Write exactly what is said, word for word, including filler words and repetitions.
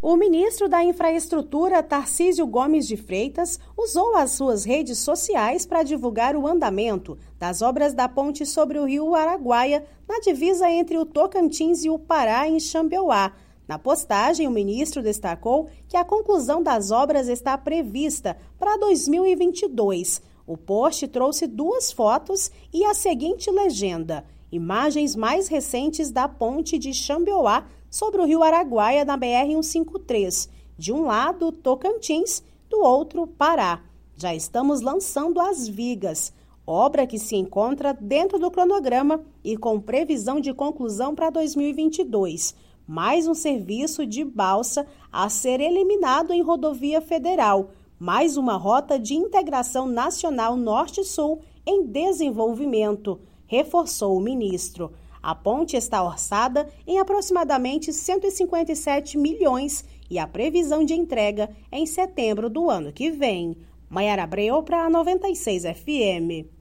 O ministro da Infraestrutura, Tarcísio Gomes de Freitas, usou as suas redes sociais para divulgar o andamento das obras da ponte sobre o rio Araguaia, na divisa entre o Tocantins e o Pará, em Xambioá. Na postagem, o ministro destacou que a conclusão das obras está prevista para dois mil e vinte e dois. O post trouxe duas fotos e a seguinte legenda: imagens mais recentes da ponte de Xambioá sobre o rio Araguaia na B R cento e cinquenta e três. De um lado, Tocantins, do outro, Pará. Já estamos lançando as vigas, obra que se encontra dentro do cronograma e com previsão de conclusão para dois mil e vinte e dois. Mais um serviço de balsa a ser eliminado em rodovia federal. Mais uma rota de integração nacional norte-sul em desenvolvimento, reforçou o ministro. A ponte está orçada em aproximadamente cento e cinquenta e sete milhões e a previsão de entrega é em setembro do ano que vem. Maiara Abreu para a noventa e seis F M.